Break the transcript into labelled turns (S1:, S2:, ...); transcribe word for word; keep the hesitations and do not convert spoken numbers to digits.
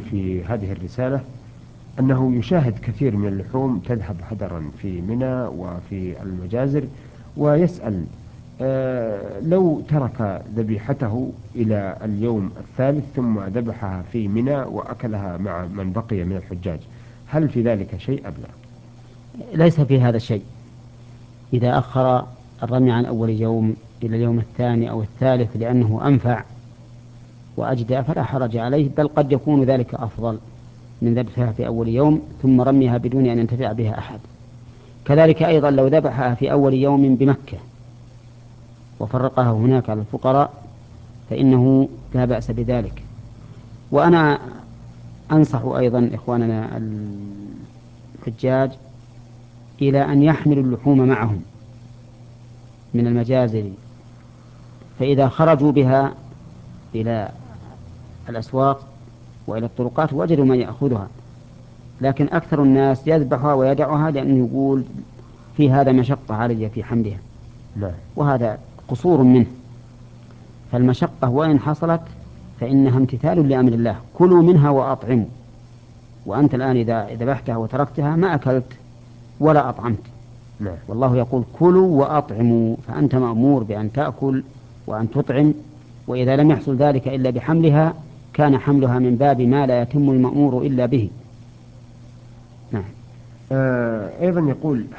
S1: في هذه الرسالة أنه يشاهد كثير من اللحوم تذهب هدرا في منى وفي المجازر، ويسأل آه لو ترك ذبيحته إلى اليوم الثالث ثم ذبحها في منى وأكلها مع من بقي من الحجاج، هل في ذلك شيء أم لا؟
S2: ليس في هذا شيء. إذا أخر الرمي عن أول يوم إلى اليوم الثاني أو الثالث لأنه أنفع وأجدى فلا حرج عليه، بل قد يكون ذلك أفضل من ذبحها في أول يوم ثم رميها بدون أن ينتفع بها أحد. كذلك أيضا لو ذبحها في أول يوم بمكة وفرقها هناك على الفقراء فإنه لا بأس بذلك. وأنا أنصح أيضا إخواننا الحجاج إلى أن يحملوا اللحوم معهم من المجازر، فإذا خرجوا بها إلى الأسواق وإلى الطرقات وجدوا من يأخذها. لكن أكثر الناس يذبحها ويدعها لأنه يقول في هذا مشقة علي في حملها،
S1: لا.
S2: وهذا قصور منه. فالمشقة وإن حصلت فإنها امتثال لأمر الله، كلوا منها وأطعموا. وأنت الآن إذا ذبحتها وتركتها ما أكلت ولا أطعمت.
S1: لا.
S2: والله يقول كلوا وأطعموا، فأنت مأمور بأن تأكل وأن تطعم. وإذا لم يحصل ذلك إلا بحملها كان حملها من باب ما لا يتم المأمور إلا به. نعم.
S1: آه أيضا يقول